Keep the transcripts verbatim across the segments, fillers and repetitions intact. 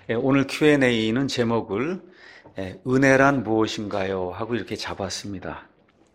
예, 오늘 큐 앤 에이는 제목을 예, 은혜란 무엇인가요? 하고 이렇게 잡았습니다.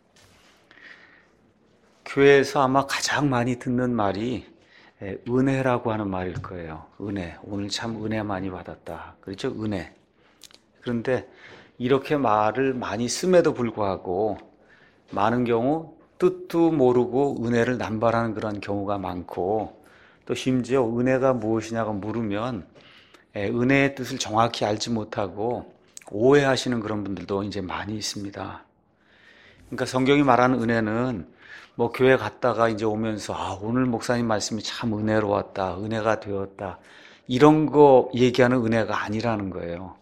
교회에서 아마 가장 많이 듣는 말이 예, 은혜라고 하는 말일 거예요. 은혜. 오늘 참 은혜 많이 받았다. 그렇죠? 은혜. 그런데 이렇게 말을 많이 씀에도 불구하고 많은 경우 뜻도 모르고 은혜를 남발하는 그런 경우가 많고, 또 심지어 은혜가 무엇이냐고 물으면 예, 은혜의 뜻을 정확히 알지 못하고 오해하시는 그런 분들도 이제 많이 있습니다. 그러니까 성경이 말하는 은혜는 뭐 교회 갔다가 이제 오면서 아, 오늘 목사님 말씀이 참 은혜로웠다, 은혜가 되었다, 이런 거 얘기하는 은혜가 아니라는 거예요.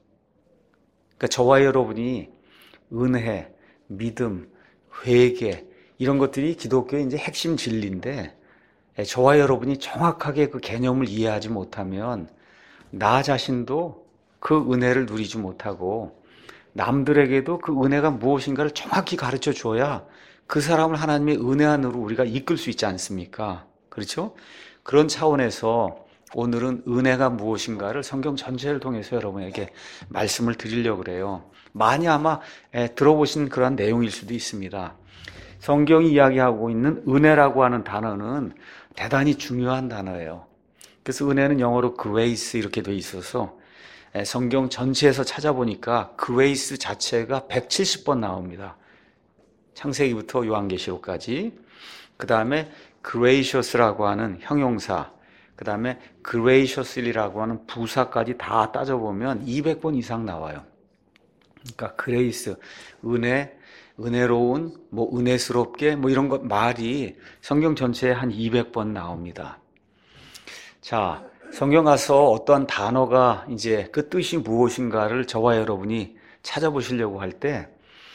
그러니까 저와 여러분이 은혜, 믿음, 회개 이런 것들이 기독교의 이제 핵심 진리인데, 저와 여러분이 정확하게 그 개념을 이해하지 못하면 나 자신도 그 은혜를 누리지 못하고 남들에게도 그 은혜가 무엇인가를 정확히 가르쳐 줘야 그 사람을 하나님의 은혜 안으로 우리가 이끌 수 있지 않습니까? 그렇죠? 그런 차원에서 오늘은 은혜가 무엇인가를 성경 전체를 통해서 여러분에게 말씀을 드리려고 그래요. 많이 아마 들어보신 그런 내용일 수도 있습니다. 성경이 이야기하고 있는 은혜라고 하는 단어는 대단히 중요한 단어예요. 그래서 은혜는 영어로 grace 이렇게 돼 있어서 성경 전체에서 찾아보니까 grace 자체가 백칠십 번 나옵니다. 창세기부터 요한계시록까지. 그 다음에 gracious라고 하는 형용사, 그 다음에 graciously라고 하는 부사까지 다 따져보면 이백 번 이상 나와요. 그러니까 grace, 은혜, 은혜로운, 뭐 은혜스럽게 뭐 이런 것 말이 성경 전체에 한 이백 번 나옵니다. 자, 성경 가서 어떠한 단어가 이제 그 뜻이 무엇인가를 저와 여러분이 찾아보시려고 할 때,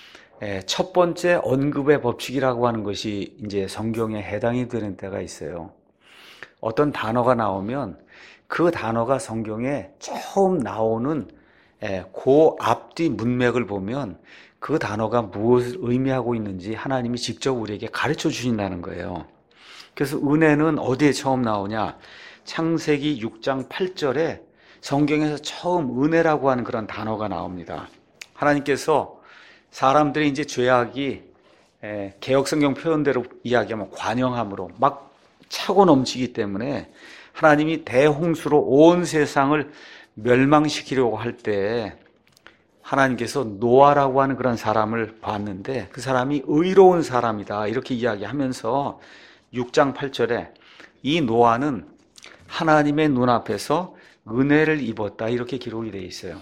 첫 번째 언급의 법칙이라고 하는 것이 이제 성경에 해당이 되는 때가 있어요. 어떤 단어가 나오면 그 단어가 성경에 처음 나오는 그 앞뒤 문맥을 보면 그 단어가 무엇을 의미하고 있는지 하나님이 직접 우리에게 가르쳐 주신다는 거예요. 그래서 은혜는 어디에 처음 나오냐? 창세기 육 장 팔 절에 성경에서 처음 은혜라고 하는 그런 단어가 나옵니다. 하나님께서 사람들이 이제 죄악이 개역성경 표현대로 이야기하면 관영함으로 막 차고 넘치기 때문에 하나님이 대홍수로 온 세상을 멸망시키려고 할 때 하나님께서 노아라고 하는 그런 사람을 봤는데 그 사람이 의로운 사람이다 이렇게 이야기하면서 육 장 팔 절에 이 노아는 하나님의 눈앞에서 은혜를 입었다 이렇게 기록이 되어 있어요.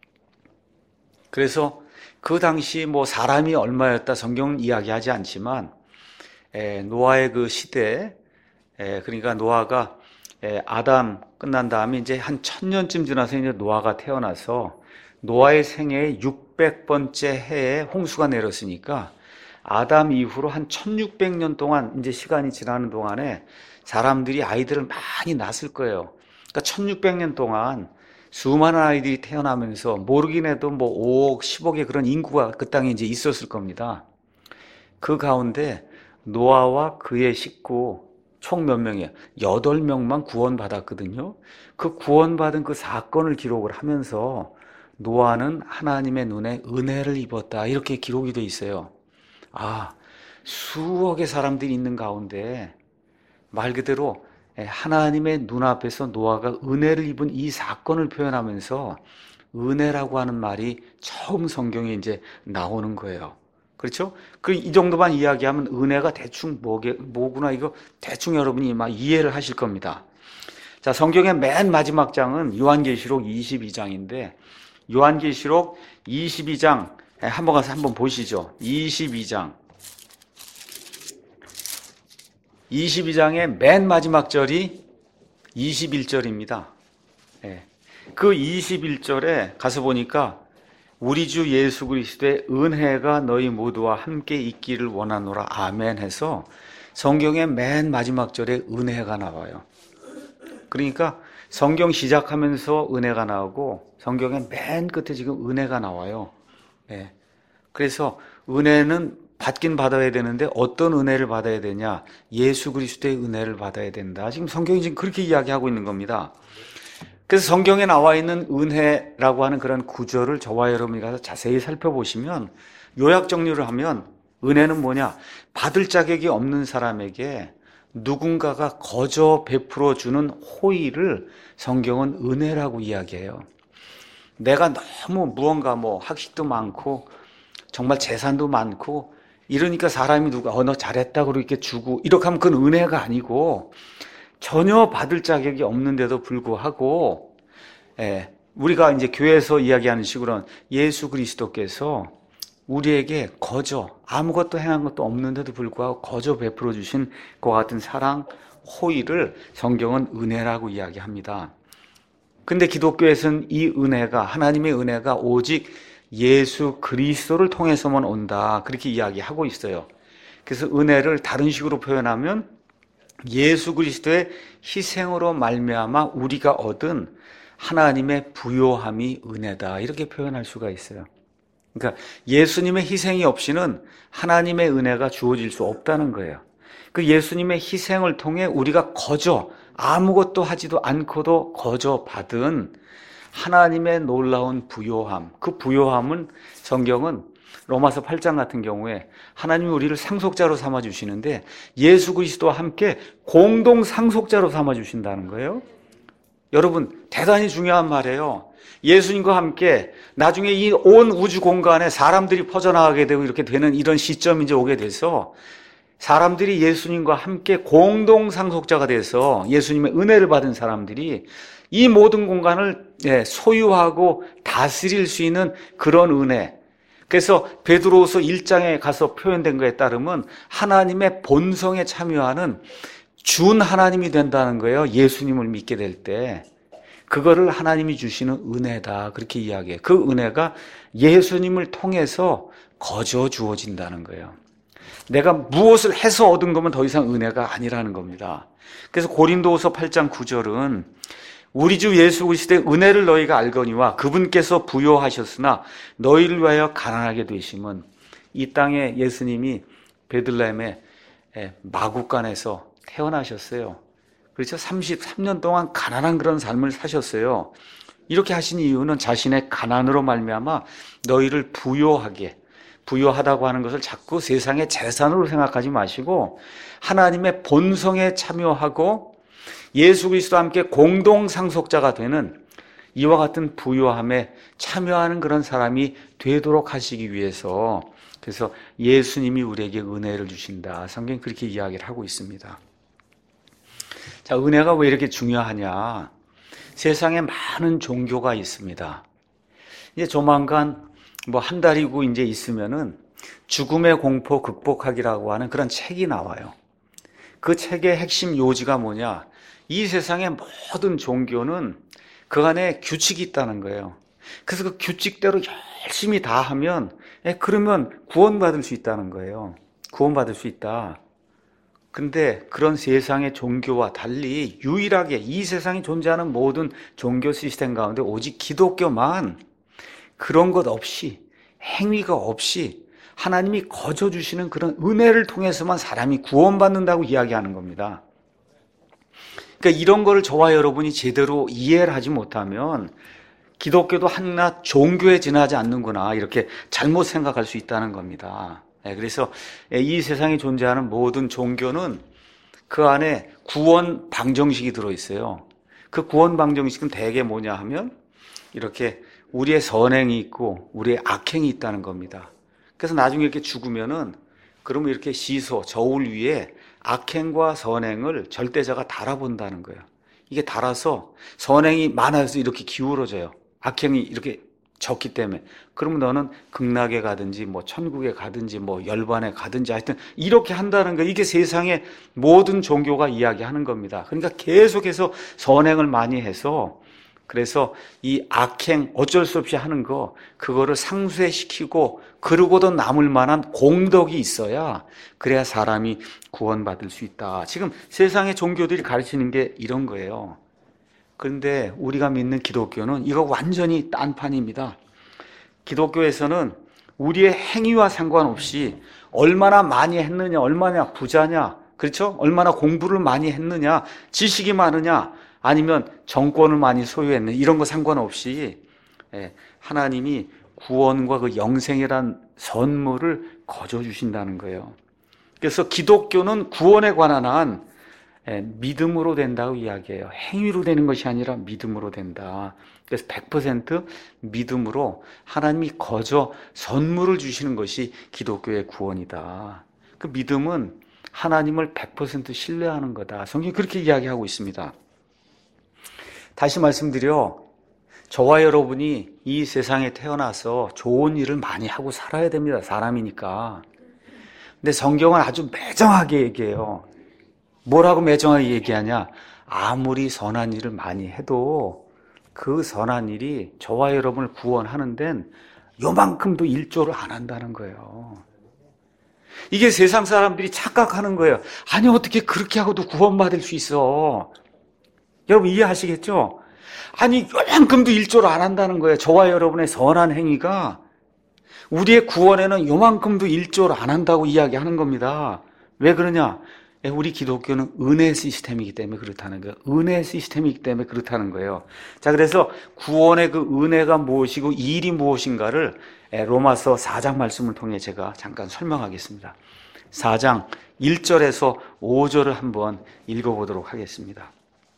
그래서 그 당시 뭐 사람이 얼마였다 성경은 이야기하지 않지만 에, 노아의 그 시대, 에, 그러니까 노아가 에, 아담 끝난 다음에 이제 한 천년쯤 지나서 이제 노아가 태어나서 노아의 생애의 육백 번째 해에 홍수가 내렸으니까 아담 이후로 한 천육백 년 동안 이제 시간이 지나는 동안에 사람들이 아이들을 많이 낳았을 거예요. 그러니까 천육백 년 동안 수많은 아이들이 태어나면서 모르긴 해도 뭐 오억, 십억의 그런 인구가 그 땅에 이제 있었을 겁니다. 그 가운데 노아와 그의 식구 총 몇 명이에요? 여덟 명만 구원받았거든요. 그 구원받은 그 사건을 기록을 하면서 노아는 하나님의 눈에 은혜를 입었다 이렇게 기록이 돼 있어요. 아, 수억의 사람들이 있는 가운데 말 그대로 하나님의 눈앞에서 노아가 은혜를 입은 이 사건을 표현하면서 은혜라고 하는 말이 처음 성경에 이제 나오는 거예요. 그렇죠? 그 이 정도만 이야기하면 은혜가 대충 뭐게, 뭐구나 이거 대충 여러분이 막 이해를 하실 겁니다. 자, 성경의 맨 마지막 장은 요한계시록 이십이 장인데 요한계시록 이십이 장 한번 가서 한번 보시죠. 이십이 장. 이십이 장의 맨 마지막 절이 이십일 절입니다. 예. 그 이십일 절에 가서 보니까 우리 주 예수 그리스도의 은혜가 너희 모두와 함께 있기를 원하노라 아멘 해서 성경의 맨 마지막 절에 은혜가 나와요. 그러니까 성경 시작하면서 은혜가 나오고 성경의 맨 끝에 지금 은혜가 나와요. 예. 그래서 은혜는 받긴 받아야 되는데 어떤 은혜를 받아야 되냐? 예수 그리스도의 은혜를 받아야 된다. 지금 성경이 지금 그렇게 이야기하고 있는 겁니다. 그래서 성경에 나와 있는 은혜라고 하는 그런 구절을 저와 여러분이 가서 자세히 살펴보시면 요약 정리를 하면 은혜는 뭐냐? 받을 자격이 없는 사람에게 누군가가 거저 베풀어 주는 호의를 성경은 은혜라고 이야기해요. 내가 너무 무언가 뭐 학식도 많고 정말 재산도 많고 이러니까 사람이 누가 어 너 잘했다고 이렇게 주고 이렇게 하면 그건 은혜가 아니고 전혀 받을 자격이 없는데도 불구하고 예, 우리가 이제 교회에서 이야기하는 식으로는 예수 그리스도께서 우리에게 거저 아무것도 행한 것도 없는데도 불구하고 거저 베풀어 주신 그와 같은 사랑, 호의를 성경은 은혜라고 이야기합니다. 근데 기독교에서는 이 은혜가, 하나님의 은혜가 오직 예수 그리스도를 통해서만 온다, 그렇게 이야기하고 있어요. 그래서 은혜를 다른 식으로 표현하면 예수 그리스도의 희생으로 말미암아 우리가 얻은 하나님의 부요함이 은혜다, 이렇게 표현할 수가 있어요. 그러니까 예수님의 희생이 없이는 하나님의 은혜가 주어질 수 없다는 거예요. 그 예수님의 희생을 통해 우리가 거저 아무것도 하지도 않고도 거저 받은 하나님의 놀라운 부요함, 그 부요함은 성경은 로마서 팔 장 같은 경우에 하나님이 우리를 상속자로 삼아주시는데 예수 그리스도와 함께 공동 상속자로 삼아주신다는 거예요. 여러분, 대단히 중요한 말이에요. 예수님과 함께 나중에 이 온 우주 공간에 사람들이 퍼져나가게 되고 이렇게 되는 이런 시점이 이제 오게 돼서 사람들이 예수님과 함께 공동 상속자가 돼서 예수님의 은혜를 받은 사람들이 이 모든 공간을 소유하고 다스릴 수 있는 그런 은혜. 그래서 베드로후서 일 장에 가서 표현된 것에 따르면 하나님의 본성에 참여하는 준 하나님이 된다는 거예요. 예수님을 믿게 될 때. 그거를 하나님이 주시는 은혜다, 그렇게 이야기해요. 그 은혜가 예수님을 통해서 거저 주어진다는 거예요. 내가 무엇을 해서 얻은 거면 더 이상 은혜가 아니라는 겁니다. 그래서 고린도후서 팔 장 구 절은 우리 주 예수 그리스도의 은혜를 너희가 알거니와 그분께서 부요하셨으나 너희를 위하여 가난하게 되심은, 이 땅에 예수님이 베들레헴의 마구간에서 태어나셨어요. 그렇죠? 삼십삼 년 동안 가난한 그런 삶을 사셨어요. 이렇게 하신 이유는 자신의 가난으로 말미암아 너희를 부요하게, 부요하다고 하는 것을 자꾸 세상의 재산으로 생각하지 마시고 하나님의 본성에 참여하고 예수 그리스도와 함께 공동 상속자가 되는 이와 같은 부요함에 참여하는 그런 사람이 되도록 하시기 위해서, 그래서 예수님이 우리에게 은혜를 주신다, 성경이 그렇게 이야기를 하고 있습니다. 자, 은혜가 왜 이렇게 중요하냐? 세상에 많은 종교가 있습니다. 이제 조만간 뭐 한 달이고 이제 있으면은 죽음의 공포 극복하기라고 하는 그런 책이 나와요. 그 책의 핵심 요지가 뭐냐? 이 세상의 모든 종교는 그 안에 규칙이 있다는 거예요. 그래서 그 규칙대로 열심히 다 하면, 그러면 구원받을 수 있다는 거예요. 구원받을 수 있다. 근데 그런 세상의 종교와 달리 유일하게 이 세상에 존재하는 모든 종교 시스템 가운데 오직 기독교만 그런 것 없이, 행위가 없이 하나님이 거저 주시는 그런 은혜를 통해서만 사람이 구원받는다고 이야기하는 겁니다. 그러니까 이런 거를 저와 여러분이 제대로 이해를 하지 못하면 기독교도 한낱 종교에 지나지 않는구나, 이렇게 잘못 생각할 수 있다는 겁니다. 그래서 이 세상에 존재하는 모든 종교는 그 안에 구원 방정식이 들어있어요. 그 구원 방정식은 대개 뭐냐 하면 이렇게 우리의 선행이 있고 우리의 악행이 있다는 겁니다. 그래서 나중에 이렇게 죽으면은 그러면 이렇게 시소, 저울 위에 악행과 선행을 절대자가 달아본다는 거예요. 이게 달아서 선행이 많아서 이렇게 기울어져요. 악행이 이렇게 적기 때문에. 그러면 너는 극락에 가든지 뭐 천국에 가든지 뭐 열반에 가든지 하여튼 이렇게 한다는 거, 이게 세상의 모든 종교가 이야기하는 겁니다. 그러니까 계속해서 선행을 많이 해서, 그래서 이 악행 어쩔 수 없이 하는 거, 그거를 상쇄시키고 그러고도 남을 만한 공덕이 있어야, 그래야 사람이 구원받을 수 있다. 지금 세상의 종교들이 가르치는 게 이런 거예요. 그런데 우리가 믿는 기독교는 이거 완전히 딴판입니다. 기독교에서는 우리의 행위와 상관없이 얼마나 많이 했느냐, 얼마나 부자냐, 그렇죠? 얼마나 공부를 많이 했느냐, 지식이 많으냐, 아니면 정권을 많이 소유했네, 이런 거 상관없이 하나님이 구원과 그 영생이란 선물을 거저 주신다는 거예요. 그래서 기독교는 구원에 관한 한 믿음으로 된다고 이야기해요. 행위로 되는 것이 아니라 믿음으로 된다. 그래서 백 퍼센트 믿음으로 하나님이 거저 선물을 주시는 것이 기독교의 구원이다. 그 믿음은 하나님을 백 퍼센트 신뢰하는 거다. 성경이 그렇게 이야기하고 있습니다. 다시 말씀드려, 저와 여러분이 이 세상에 태어나서 좋은 일을 많이 하고 살아야 됩니다. 사람이니까. 근데 성경은 아주 매정하게 얘기해요. 뭐라고 매정하게 얘기하냐? 아무리 선한 일을 많이 해도 그 선한 일이 저와 여러분을 구원하는 데는 요만큼도 일조를 안 한다는 거예요. 이게 세상 사람들이 착각하는 거예요. 아니, 어떻게 그렇게 하고도 구원받을 수 있어? 여러분 이해하시겠죠? 아니, 요만큼도 일조를 안 한다는 거예요. 저와 여러분의 선한 행위가 우리의 구원에는 요만큼도 일조를 안 한다고 이야기하는 겁니다. 왜 그러냐? 우리 기독교는 은혜 시스템이기 때문에 그렇다는 거예요. 은혜 시스템이기 때문에 그렇다는 거예요. 자, 그래서 구원의 그 은혜가 무엇이고 이 일이 무엇인가를 로마서 사 장 말씀을 통해 제가 잠깐 설명하겠습니다. 사 장 일 절에서 오 절을 한번 읽어보도록 하겠습니다.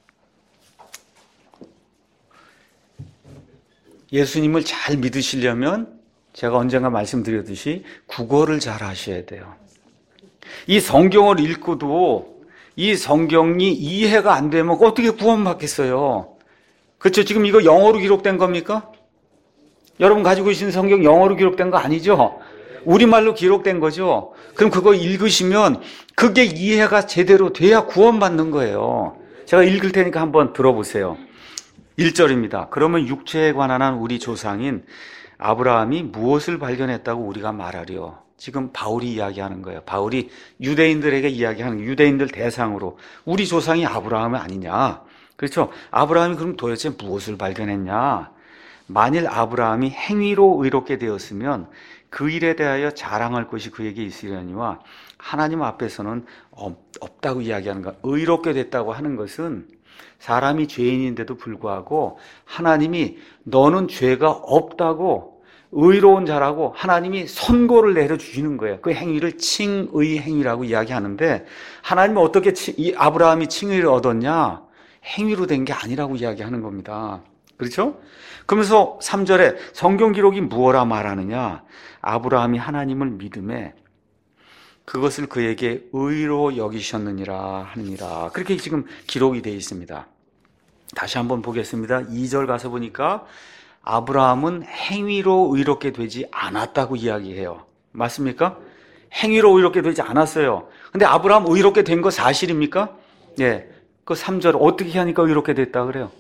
예수님을 잘 믿으시려면 제가 언젠가 말씀드렸듯이 국어를 잘 하셔야 돼요. 이 성경을 읽고도 이 성경이 이해가 안 되면 어떻게 구원받겠어요? 그렇죠? 지금 이거 영어로 기록된 겁니까? 여러분 가지고 계신 성경 영어로 기록된 거 아니죠? 우리말로 기록된 거죠? 그럼 그거 읽으시면 그게 이해가 제대로 돼야 구원받는 거예요. 제가 읽을 테니까 한번 들어보세요. 일 절입니다. 그러면 육체에 관한 한 우리 조상인 아브라함이 무엇을 발견했다고 우리가 말하려? 지금 바울이 이야기하는 거예요. 바울이 유대인들에게 이야기하는, 유대인들 대상으로 우리 조상이 아브라함이 아니냐? 그렇죠? 아브라함이 그럼 도대체 무엇을 발견했냐? 만일 아브라함이 행위로 의롭게 되었으면 그 일에 대하여 자랑할 것이 그에게 있으려니와 하나님 앞에서는 없다고 이야기하는 것. 의롭게 됐다고 하는 것은 사람이 죄인인데도 불구하고 하나님이 너는 죄가 없다고 의로운 자라고 하나님이 선고를 내려주시는 거예요. 그 행위를 칭의 행위라고 이야기하는데 하나님은 어떻게 이 아브라함이 칭의를 얻었냐? 행위로 된 게 아니라고 이야기하는 겁니다. 그렇죠? 그러면서 삼 절에 성경 기록이 무엇라 말하느냐? 아브라함이 하나님을 믿음에 그것을 그에게 의로 여기셨느니라 하느니라. 그렇게 지금 기록이 되어 있습니다. 다시 한번 보겠습니다. 이 절 가서 보니까 아브라함은 행위로 의롭게 되지 않았다고 이야기해요. 맞습니까? 행위로 의롭게 되지 않았어요. 근데 아브라함 의롭게 된 거 사실입니까? 예. 그 삼 절 어떻게 하니까 의롭게 됐다 그래요?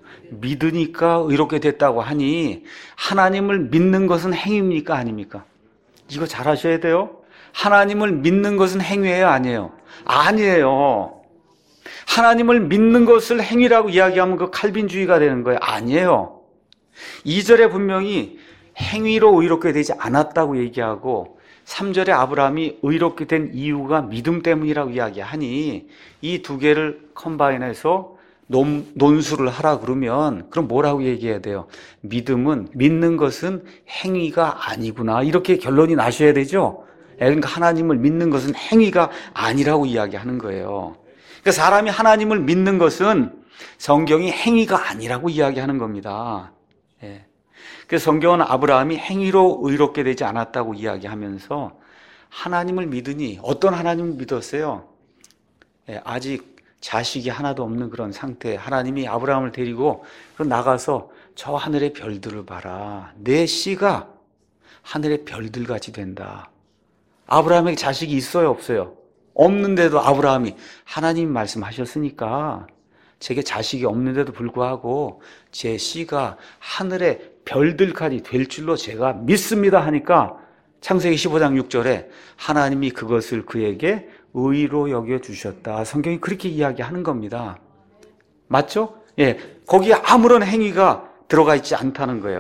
믿으니까 의롭게 됐다고 하니 하나님을 믿는 것은 행위입니까? 아닙니까? 이거 잘 하셔야 돼요. 하나님을 믿는 것은 행위예요? 아니에요? 아니에요. 하나님을 믿는 것을 행위라고 이야기하면 그 칼빈주의가 되는 거예요? 아니에요. 이 절에 분명히 행위로 의롭게 되지 않았다고 얘기하고 삼 절에 아브라함이 의롭게 된 이유가 믿음 때문이라고 이야기하니 이 두 개를 컴바인해서 논, 논술을 하라 그러면 그럼 뭐라고 얘기해야 돼요? 믿음은, 믿는 것은 행위가 아니구나, 이렇게 결론이 나셔야 되죠. 그러니까 하나님을 믿는 것은 행위가 아니라고 이야기하는 거예요. 그러니까 사람이 하나님을 믿는 것은 성경이 행위가 아니라고 이야기하는 겁니다. 예. 그래서 성경은 아브라함이 행위로 의롭게 되지 않았다고 이야기하면서 하나님을 믿으니 어떤 하나님을 믿었어요? 예, 아직 자식이 하나도 없는 그런 상태. 하나님이 아브라함을 데리고 나가서 저 하늘의 별들을 봐라. 내 씨가 하늘의 별들같이 된다. 아브라함에게 자식이 있어요, 없어요? 없는데도 아브라함이 하나님 말씀하셨으니까 제게 자식이 없는데도 불구하고 제 씨가 하늘의 별들까지 될 줄로 제가 믿습니다 하니까 창세기 십오 장 육 절에 하나님이 그것을 그에게 의로 여겨주셨다. 성경이 그렇게 이야기하는 겁니다. 맞죠? 예, 거기에 아무런 행위가 들어가 있지 않다는 거예요.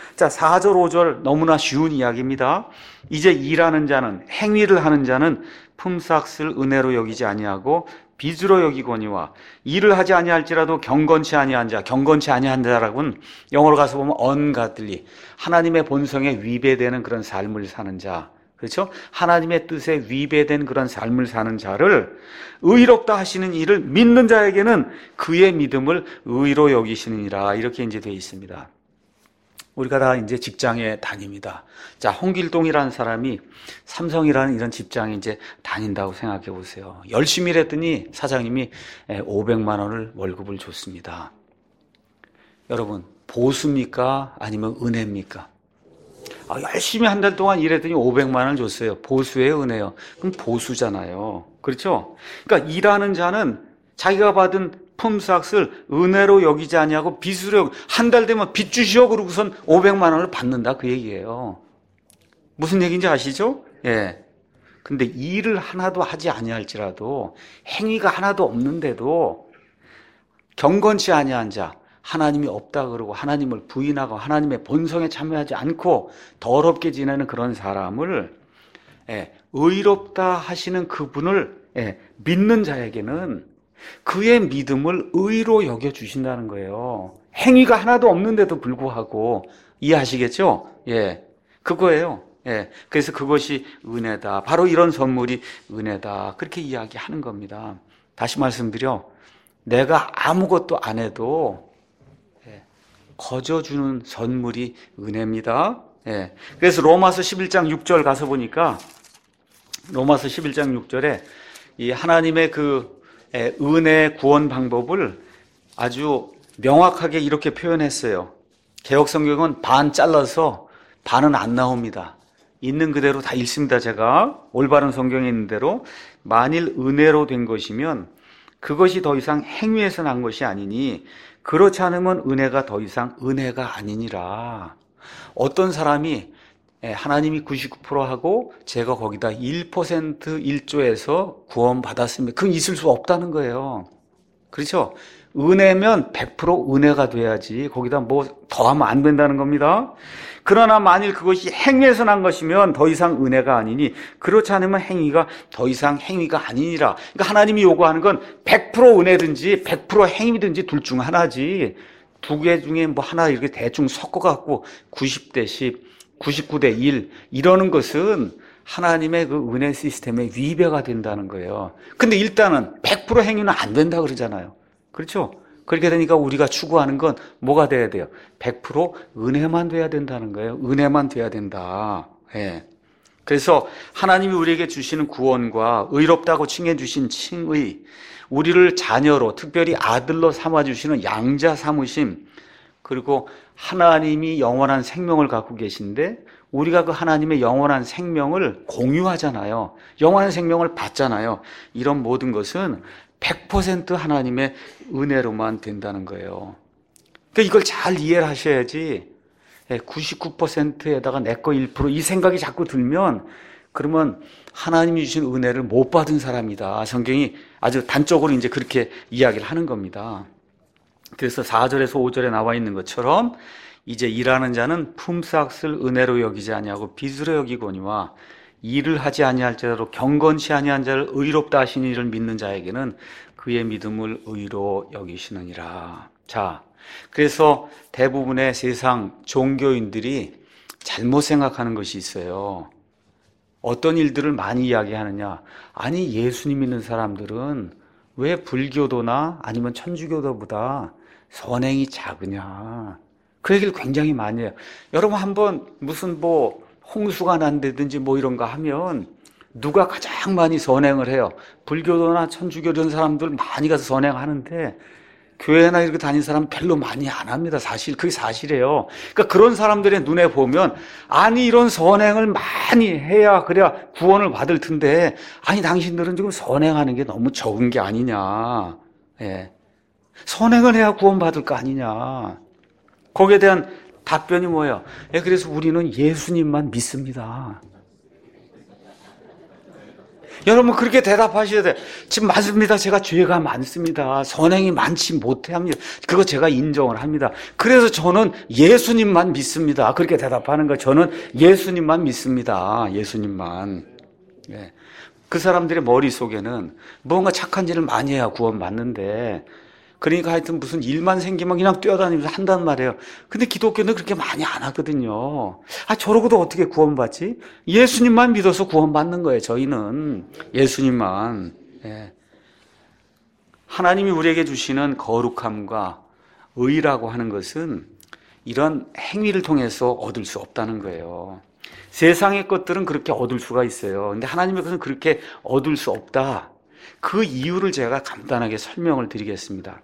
자, 사 절, 오 절 너무나 쉬운 이야기입니다. 이제 일하는 자는, 행위를 하는 자는 품삯을 은혜로 여기지 아니하고 빚으로 여기거니와 일을 하지 아니할지라도 경건치 아니한 자, 경건치 아니한 자라고는 영어로 가서 보면 ungodly, 하나님의 본성에 위배되는 그런 삶을 사는 자, 그렇죠? 하나님의 뜻에 위배된 그런 삶을 사는 자를 의롭다 하시는 이를 믿는 자에게는 그의 믿음을 의로 여기시느니라, 이렇게 이제 되어 있습니다. 우리가 다 이제 직장에 다닙니다. 자, 홍길동이라는 사람이 삼성이라는 이런 직장에 이제 다닌다고 생각해 보세요. 열심히 일했더니 사장님이 오백만 원을 월급을 줬습니다. 여러분, 보수입니까? 아니면 은혜입니까? 아, 열심히 한 달 동안 일했더니 오백만 원을 줬어요. 보수예요, 은혜요? 그럼 보수잖아요. 그렇죠? 그러니까 일하는 자는 자기가 받은 품삯을 은혜로 여기지 아니하고 빚으로, 한 달 되면 빚 주시오 그러고선 오백만 원을 받는다, 그 얘기예요. 무슨 얘기인지 아시죠? 예. 근데 일을 하나도 하지 아니할지라도, 행위가 하나도 없는데도 경건치 아니한 자, 하나님이 없다 그러고 하나님을 부인하고 하나님의 본성에 참여하지 않고 더럽게 지내는 그런 사람을, 예, 의롭다 하시는 그분을, 예, 믿는 자에게는 그의 믿음을 의로 여겨주신다는 거예요. 행위가 하나도 없는데도 불구하고. 이해하시겠죠? 예, 그거예요. 예, 그래서 그것이 은혜다. 바로 이런 선물이 은혜다. 그렇게 이야기하는 겁니다. 다시 말씀드려, 내가 아무것도 안 해도, 예, 거저주는 선물이 은혜입니다. 예, 그래서 로마서 십일 장 육 절 가서 보니까, 로마서 십일 장 육 절에 이 하나님의 그 은혜 구원 방법을 아주 명확하게 이렇게 표현했어요. 개역성경은 반 잘라서 반은 안 나옵니다. 있는 그대로 다 읽습니다. 제가 올바른 성경에 있는 대로, 만일 은혜로 된 것이면 그것이 더 이상 행위에서 난 것이 아니니 그렇지 않으면 은혜가 더 이상 은혜가 아니니라. 어떤 사람이 하나님이 구십구 퍼센트 하고 제가 거기다 일 퍼센트 일조해서 구원받았습니다. 그건 있을 수 없다는 거예요. 그렇죠? 은혜면 백 퍼센트 은혜가 돼야지 거기다 뭐 더하면 안 된다는 겁니다. 그러나 만일 그것이 행위에서 난 것이면 더 이상 은혜가 아니니 그렇지 않으면 행위가 더 이상 행위가 아니니라. 그러니까 하나님이 요구하는 건 백 퍼센트 은혜든지 백 퍼센트 행위든지 둘 중 하나지, 두 개 중에 뭐 하나 이렇게 대충 섞어갖고 구십 대 십, 구십구 대 일 이러는 것은 하나님의 그 은혜 시스템에 위배가 된다는 거예요. 근데 일단은 백 퍼센트 행위는 안 된다 그러잖아요. 그렇죠? 그렇게 되니까 우리가 추구하는 건 뭐가 돼야 돼요? 백 퍼센트 은혜만 돼야 된다는 거예요. 은혜만 돼야 된다. 예. 그래서 하나님이 우리에게 주시는 구원과 의롭다고 칭해 주신 칭의, 우리를 자녀로, 특별히 아들로 삼아 주시는 양자 삼으심, 그리고 하나님이 영원한 생명을 갖고 계신데 우리가 그 하나님의 영원한 생명을 공유하잖아요. 영원한 생명을 받잖아요. 이런 모든 것은 백 퍼센트 하나님의 은혜로만 된다는 거예요. 그러니까 이걸 잘 이해를 하셔야지, 구십구 퍼센트에다가 내 거 일 퍼센트 이 생각이 자꾸 들면 그러면 하나님이 주신 은혜를 못 받은 사람이다. 성경이 아주 단적으로 이제 그렇게 이야기를 하는 겁니다. 그래서 사 절에서 오 절에 나와 있는 것처럼 이제 일하는 자는 품삯을 은혜로 여기지 아니하고 빚으로 여기거니와 일을 하지 아니할지라도 경건치 아니한 자를 의롭다 하신 이를 믿는 자에게는 그의 믿음을 의로 여기시느니라. 자, 그래서 대부분의 세상 종교인들이 잘못 생각하는 것이 있어요. 어떤 일들을 많이 이야기하느냐? 아니, 예수님 믿는 사람들은 왜 불교도나 아니면 천주교도보다 선행이 작으냐? 그 얘기를 굉장히 많이 해요. 여러분 한번 무슨 뭐 홍수가 난다든지 뭐 이런 거 하면 누가 가장 많이 선행을 해요? 불교도나 천주교 이런 사람들 많이 가서 선행하는데 교회나 이렇게 다니는 사람 별로 많이 안 합니다. 사실 그게 사실이에요. 그러니까 그런 사람들의 눈에 보면 아니 이런 선행을 많이 해야 그래야 구원을 받을 텐데 아니 당신들은 지금 선행하는 게 너무 적은 게 아니냐. 예. 선행을 해야 구원받을 거 아니냐. 거기에 대한 답변이 뭐예요? 예, 그래서 우리는 예수님만 믿습니다. 여러분 그렇게 대답하셔야 돼. 지금 맞습니다. 제가 죄가 많습니다. 선행이 많지 못해 합니다. 그거 제가 인정을 합니다. 그래서 저는 예수님만 믿습니다. 그렇게 대답하는 거. 저는 예수님만 믿습니다. 예수님만. 예. 그 사람들의 머릿속에는 뭔가 착한 일을 많이 해야 구원받는데, 그러니까 하여튼 무슨 일만 생기면 그냥 뛰어다니면서 한단 말이에요. 근데 기독교는 그렇게 많이 안 하거든요. 아, 저러고도 어떻게 구원받지? 예수님만 믿어서 구원받는 거예요, 저희는. 예수님만. 예. 하나님이 우리에게 주시는 거룩함과 의라고 하는 것은 이런 행위를 통해서 얻을 수 없다는 거예요. 세상의 것들은 그렇게 얻을 수가 있어요. 근데 하나님의 것은 그렇게 얻을 수 없다. 그 이유를 제가 간단하게 설명을 드리겠습니다.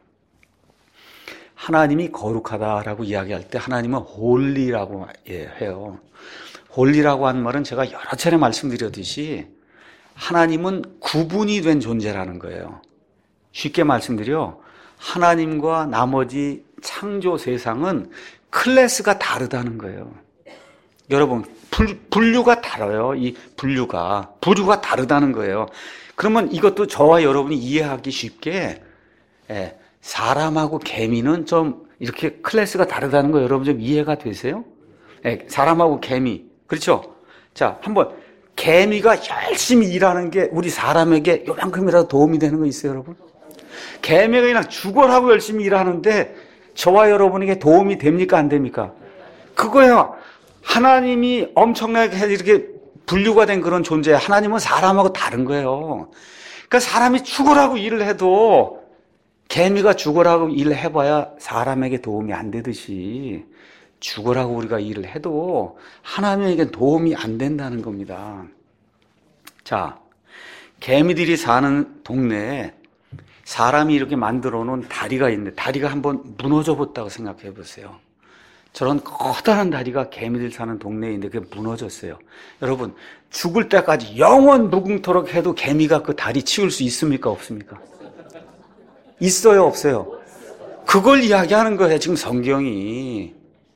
하나님이 거룩하다라고 이야기할 때 하나님은 홀리라고 해요. 홀리라고 하는 말은 제가 여러 차례 말씀드렸듯이 하나님은 구분이 된 존재라는 거예요. 쉽게 말씀드려 하나님과 나머지 창조 세상은 클래스가 다르다는 거예요. 여러분 분류가 달라요. 이 분류가 부류가 다르다는 거예요. 그러면 이것도 저와 여러분이 이해하기 쉽게 예, 사람하고 개미는 좀 이렇게 클래스가 다르다는 거 여러분 좀 이해가 되세요? 예, 사람하고 개미 그렇죠? 자, 한번 개미가 열심히 일하는 게 우리 사람에게 요만큼이라도 도움이 되는 거 있어요, 여러분? 개미가 그냥 죽어라고 열심히 일하는데 저와 여러분에게 도움이 됩니까, 안 됩니까? 그거야. 하나님이 엄청나게 이렇게 분류가 된 그런 존재, 하나님은 사람하고 다른 거예요. 그러니까 사람이 죽으라고 일을 해도 개미가 죽으라고 일을 해봐야 사람에게 도움이 안 되듯이 죽으라고 우리가 일을 해도 하나님에게 도움이 안 된다는 겁니다. 자, 개미들이 사는 동네에 사람이 이렇게 만들어 놓은 다리가 있는데 다리가 한번 무너져 봤다고 생각해 보세요. 저런 커다란 다리가 개미들 사는 동네에 있는데 그게 무너졌어요. 여러분, 죽을 때까지 영원 무궁토록 해도 개미가 그 다리 치울 수 있습니까? 없습니까? 있어요? 없어요? 그걸 이야기하는 거예요, 지금 성경이.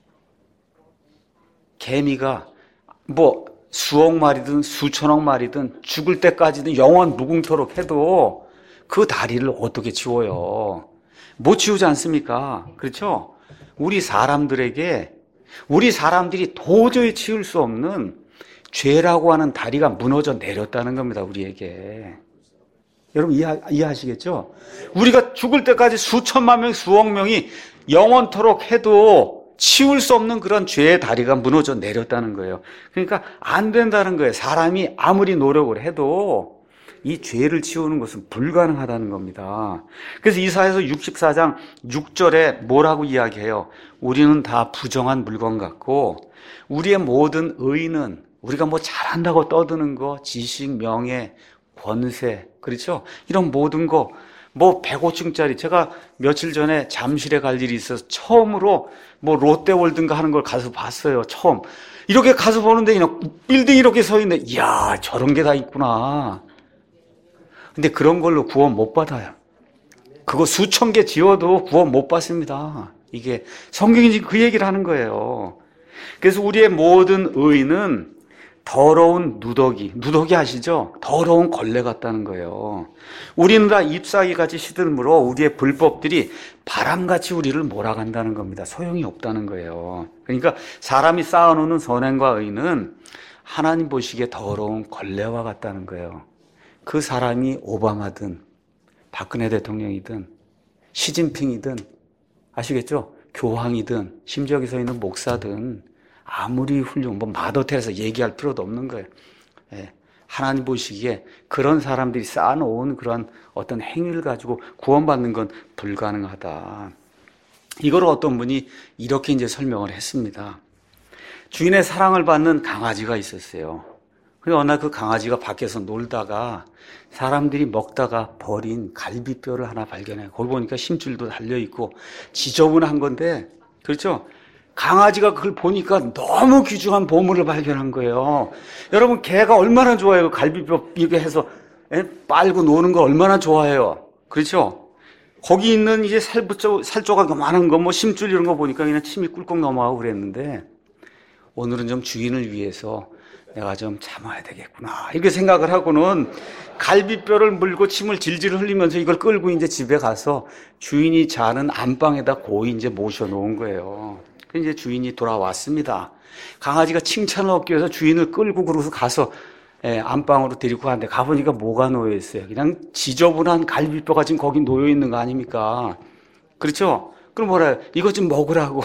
개미가 뭐 수억 마리든 수천억 마리든 죽을 때까지는 영원 무궁토록 해도 그 다리를 어떻게 치워요? 못 치우지 않습니까? 그렇죠? 우리 사람들에게, 우리 사람들이 도저히 치울 수 없는 죄라고 하는 다리가 무너져 내렸다는 겁니다, 우리에게. 여러분 이해, 이해하시겠죠? 우리가 죽을 때까지 수천만 명, 수억 명이 영원토록 해도 치울 수 없는 그런 죄의 다리가 무너져 내렸다는 거예요. 그러니까 안 된다는 거예요. 사람이 아무리 노력을 해도 이 죄를 치우는 것은 불가능하다는 겁니다. 그래서 이사야서 육십사 장 육 절에 뭐라고 이야기해요? 우리는 다 부정한 물건 같고 우리의 모든 의는 우리가 뭐 잘한다고 떠드는 거, 지식, 명예, 권세, 그렇죠? 이런 모든 거, 뭐 백오 층짜리, 제가 며칠 전에 잠실에 갈 일이 있어서 처음으로 뭐 롯데월드인가 하는 걸 가서 봤어요. 처음. 이렇게 가서 보는데 그냥 빌딩 이렇게 서 있는데 이야, 저런 게 다 있구나. 근데 그런 걸로 구원 못 받아요. 그거 수천 개 지어도 구원 못 받습니다. 이게 성경이 지금 그 얘기를 하는 거예요. 그래서 우리의 모든 의는 더러운 누더기, 누더기 아시죠? 더러운 걸레 같다는 거예요. 우리는 다 잎사귀 같이 시들므로 우리의 불법들이 바람같이 우리를 몰아간다는 겁니다. 소용이 없다는 거예요. 그러니까 사람이 쌓아놓는 선행과 의는 하나님 보시기에 더러운 걸레와 같다는 거예요. 그 사람이 오바마든 박근혜 대통령이든 시진핑이든 아시겠죠? 교황이든 심지어 여기 서 있는 목사든 아무리 훌륭, 뭐 마더테레사 얘기할 필요도 없는 거예요. 예. 하나님 보시기에 그런 사람들이 쌓아놓은 그런 어떤 행위를 가지고 구원받는 건 불가능하다. 이걸 어떤 분이 이렇게 이제 설명을 했습니다. 주인의 사랑을 받는 강아지가 있었어요. 근데 어느 날 그 강아지가 밖에서 놀다가 사람들이 먹다가 버린 갈비뼈를 하나 발견해요. 거기 보니까 심줄도 달려있고 지저분한 건데, 그렇죠? 강아지가 그걸 보니까 너무 귀중한 보물을 발견한 거예요. 여러분, 개가 얼마나 좋아해요? 갈비뼈 이렇게 해서 빨고 노는 거 얼마나 좋아해요? 그렇죠? 거기 있는 이제 살부조, 살조각 요만한 거, 뭐 심줄 이런 거 보니까 그냥 침이 꿀꺽 넘어가고 그랬는데, 오늘은 좀 주인을 위해서 내가 좀 참아야 되겠구나. 이렇게 생각을 하고는 갈비뼈를 물고 침을 질질 흘리면서 이걸 끌고 이제 집에 가서 주인이 자는 안방에다 고이 이제 모셔놓은 거예요. 이제 주인이 돌아왔습니다. 강아지가 칭찬을 얻기 위해서 주인을 끌고 그러고 가서 예, 안방으로 데리고 갔는데 가보니까 뭐가 놓여 있어요? 그냥 지저분한 갈비뼈가 지금 거기 놓여 있는 거 아닙니까? 그렇죠? 그럼 뭐라 해요? 이것 좀 먹으라고.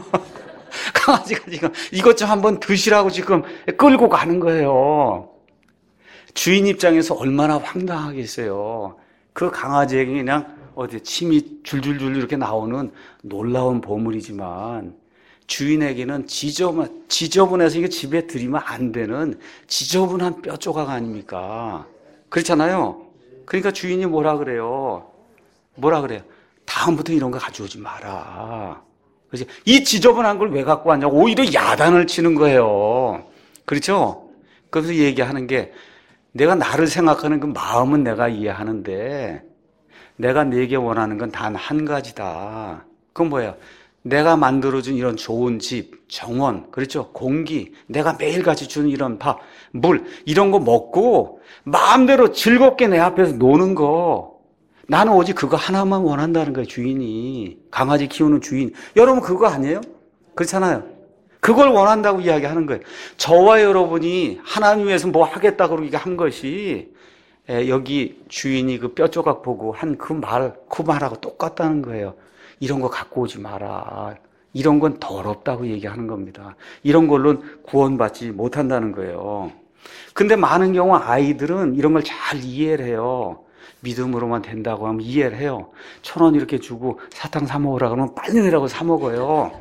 강아지가 지금 이것 좀 한번 드시라고 지금 끌고 가는 거예요. 주인 입장에서 얼마나 황당하겠어요. 그 강아지에게 그냥 어디 침이 줄줄줄 이렇게 나오는 놀라운 보물이지만 주인에게는 지저분, 지저분해서 이게 집에 들이면 안 되는 지저분한 뼈 조각 아닙니까? 그렇잖아요. 그러니까 주인이 뭐라 그래요? 뭐라 그래요? 다음부터 이런 거 가져오지 마라. 그렇지? 이 지저분한 걸 왜 갖고 왔냐고 오히려 야단을 치는 거예요. 그렇죠? 그래서 얘기하는 게 내가 나를 생각하는 그 마음은 내가 이해하는데 내가 내게 원하는 건 단 한 가지다. 그건 뭐예요? 내가 만들어준 이런 좋은 집, 정원, 그렇죠? 공기, 내가 매일같이 주는 이런 밥, 물 이런 거 먹고 마음대로 즐겁게 내 앞에서 노는 거 나는 오직 그거 하나만 원한다는 거예요. 주인이. 강아지 키우는 주인. 여러분 그거 아니에요? 그렇잖아요. 그걸 원한다고 이야기하는 거예요. 저와 여러분이 하나님 위해서 뭐 하겠다고 그렇게 한 것이 여기 주인이 그 뼈조각 보고 한 그 말, 그 말하고 똑같다는 거예요. 이런 거 갖고 오지 마라. 이런 건 더럽다고 얘기하는 겁니다. 이런 걸로는 구원받지 못한다는 거예요. 근데 많은 경우 아이들은 이런 걸 잘 이해를 해요. 믿음으로만 된다고 하면 이해를 해요. 천 원 이렇게 주고 사탕 사 먹으라 그러면 빨리 내라고 사 먹어요.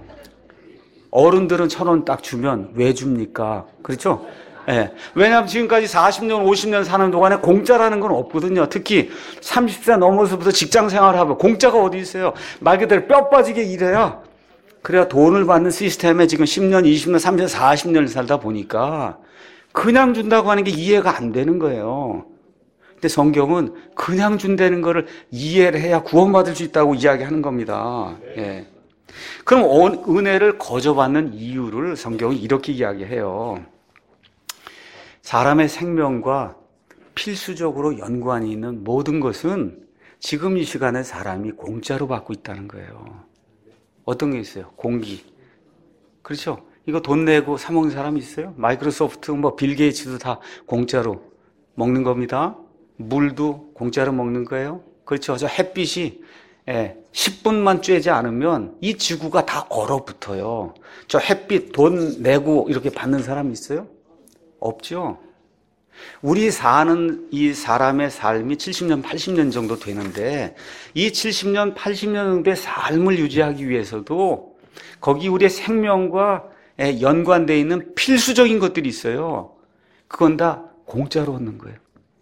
어른들은 천 원 딱 주면 왜 줍니까? 그렇죠? 예. 왜냐하면 지금까지 사십 년, 오십 년 사는 동안에 공짜라는 건 없거든요. 특히 삼십 세 넘어서부터 직장 생활하고 공짜가 어디 있어요? 말 그대로 뼈 빠지게 일해야 그래야 돈을 받는 시스템에 지금 십 년, 이십 년, 삼십 년, 사십 년을 살다 보니까 그냥 준다고 하는 게 이해가 안 되는 거예요. 근데 성경은 그냥 준다는 거를 이해를 해야 구원받을 수 있다고 이야기하는 겁니다. 예. 그럼 은혜를 거저받는 이유를 성경은 이렇게 이야기해요. 사람의 생명과 필수적으로 연관이 있는 모든 것은 지금 이 시간에 사람이 공짜로 받고 있다는 거예요. 어떤 게 있어요? 공기. 그렇죠? 이거 돈 내고 사 먹는 사람이 있어요? 마이크로소프트, 뭐 빌 게이츠도 다 공짜로 먹는 겁니다. 물도 공짜로 먹는 거예요. 그렇죠? 저 햇빛이 예, 십 분만 쬐지 않으면 이 지구가 다 얼어붙어요. 저 햇빛 돈 내고 이렇게 받는 사람 있어요? 없죠. 우리 사는 이 사람의 삶이 칠십 년, 팔십 년 정도 되는데 이 칠십 년, 팔십 년 정도의 삶을 유지하기 위해서도 거기 우리의 생명과 연관되어 있는 필수적인 것들이 있어요. 그건 다 공짜로 얻는 거예요.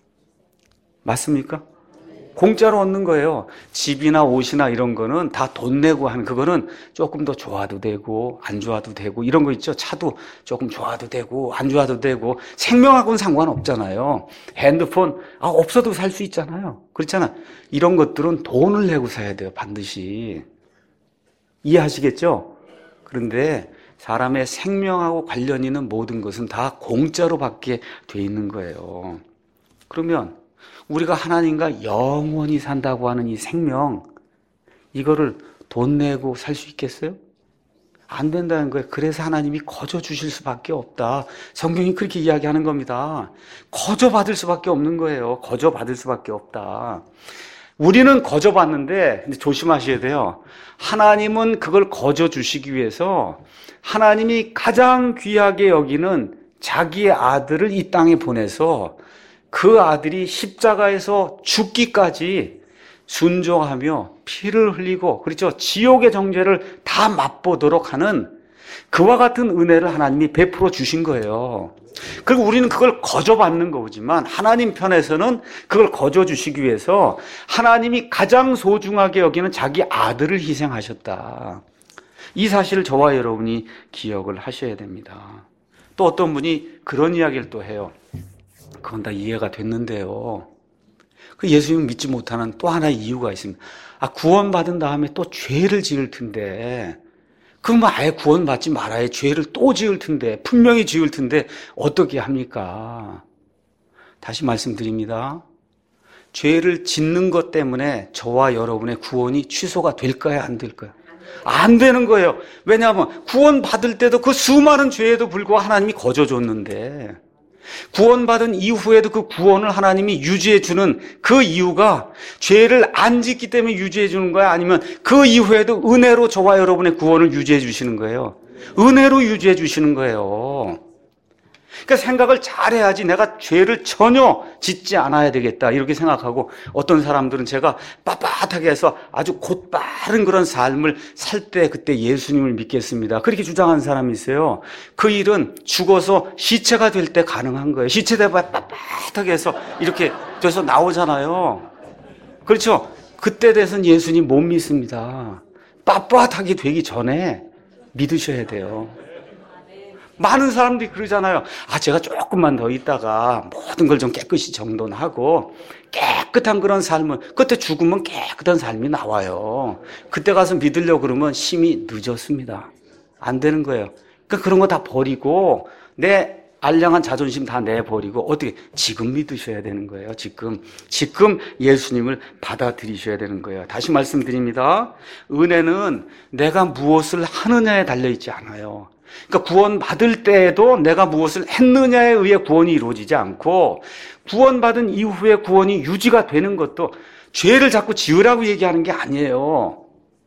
맞습니까? 공짜로 얻는 거예요. 집이나 옷이나 이런 거는 다 돈 내고 하는, 그거는 조금 더 좋아도 되고 안 좋아도 되고 이런 거 있죠. 차도 조금 좋아도 되고 안 좋아도 되고 생명하고는 상관없잖아요. 핸드폰 아, 없어도 살 수 있잖아요. 그렇잖아요. 이런 것들은 돈을 내고 사야 돼요. 반드시. 이해하시겠죠? 그런데 사람의 생명하고 관련 있는 모든 것은 다 공짜로 받게 돼 있는 거예요. 그러면 우리가 하나님과 영원히 산다고 하는 이 생명, 이거를 돈 내고 살 수 있겠어요? 안 된다는 거예요. 그래서 하나님이 거저 주실 수밖에 없다. 성경이 그렇게 이야기하는 겁니다. 거저 받을 수밖에 없는 거예요. 거저 받을 수밖에 없다. 우리는 거저 받는데 조심하셔야 돼요. 하나님은 그걸 거저 주시기 위해서 하나님이 가장 귀하게 여기는 자기의 아들을 이 땅에 보내서 그 아들이 십자가에서 죽기까지 순종하며 피를 흘리고, 그렇죠, 지옥의 정죄를 다 맛보도록 하는 그와 같은 은혜를 하나님이 베풀어 주신 거예요. 그리고 우리는 그걸 거저받는 거지만 하나님 편에서는 그걸 거저 주시기 위해서 하나님이 가장 소중하게 여기는 자기 아들을 희생하셨다. 이 사실을 저와 여러분이 기억을 하셔야 됩니다. 또 어떤 분이 그런 이야기를 또 해요. 그건 다 이해가 됐는데요. 그 예수님 믿지 못하는 또 하나의 이유가 있습니다. 아, 구원받은 다음에 또 죄를 지을 텐데 그럼 아예 구원받지 말아야 죄를 또 지을 텐데, 분명히 지을 텐데 어떻게 합니까? 다시 말씀드립니다. 죄를 짓는 것 때문에 저와 여러분의 구원이 취소가 될까요? 안 될까요? 안 되는 거예요. 왜냐하면 구원받을 때도 그 수많은 죄에도 불구하고 하나님이 거저줬는데, 구원받은 이후에도 그 구원을 하나님이 유지해 주는 그 이유가 죄를 안 짓기 때문에 유지해 주는 거야? 아니면 그 이후에도 은혜로 저와 여러분의 구원을 유지해 주시는 거예요? 은혜로 유지해 주시는 거예요. 그러니까 생각을 잘해야지 내가 죄를 전혀 짓지 않아야 되겠다 이렇게 생각하고, 어떤 사람들은 제가 빳빳하게 해서 아주 곧바른 그런 삶을 살 때 그때 예수님을 믿겠습니다 그렇게 주장하는 사람이 있어요. 그 일은 죽어서 시체가 될 때 가능한 거예요. 시체 돼봐야 빳빳하게 해서 이렇게 돼서 나오잖아요. 그렇죠? 그때 돼서는 예수님 못 믿습니다. 빳빳하게 되기 전에 믿으셔야 돼요. 많은 사람들이 그러잖아요. 아, 제가 조금만 더 있다가 모든 걸 좀 깨끗이 정돈하고 깨끗한 그런 삶을, 그때 죽으면 깨끗한 삶이 나와요. 그때 가서 믿으려고 그러면 심히 늦었습니다. 안 되는 거예요. 그러니까 그런 거 다 버리고 내 알량한 자존심 다 내버리고 어떻게 지금 믿으셔야 되는 거예요. 지금 지금 예수님을 받아들이셔야 되는 거예요. 다시 말씀드립니다. 은혜는 내가 무엇을 하느냐에 달려있지 않아요. 그러니까 구원받을 때에도 내가 무엇을 했느냐에 의해 구원이 이루어지지 않고, 구원받은 이후에 구원이 유지가 되는 것도 죄를 자꾸 지으라고 얘기하는 게 아니에요.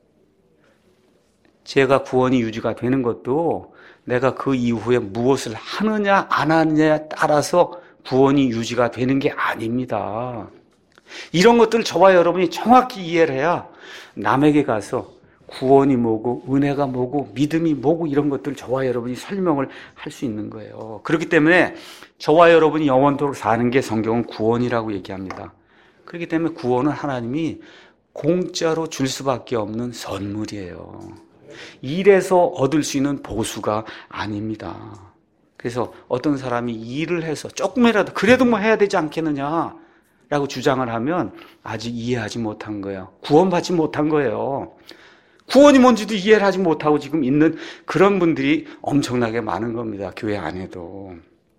죄가 구원이 유지가 되는 것도 내가 그 이후에 무엇을 하느냐 안 하느냐에 따라서 구원이 유지가 되는 게 아닙니다. 이런 것들을 저와 여러분이 정확히 이해를 해야 남에게 가서 구원이 뭐고 은혜가 뭐고 믿음이 뭐고 이런 것들 저와 여러분이 설명을 할 수 있는 거예요. 그렇기 때문에 저와 여러분이 영원토록 사는 게 성경은 구원이라고 얘기합니다. 그렇기 때문에 구원은 하나님이 공짜로 줄 수밖에 없는 선물이에요. 일해서 얻을 수 있는 보수가 아닙니다. 그래서 어떤 사람이 일을 해서 조금이라도 그래도 뭐 해야 되지 않겠느냐 라고 주장을 하면 아직 이해하지 못한 거예요. 구원받지 못한 거예요. 구원이 뭔지도 이해를 하지 못하고 지금 있는 그런 분들이 엄청나게 많은 겁니다. 교회 안에도.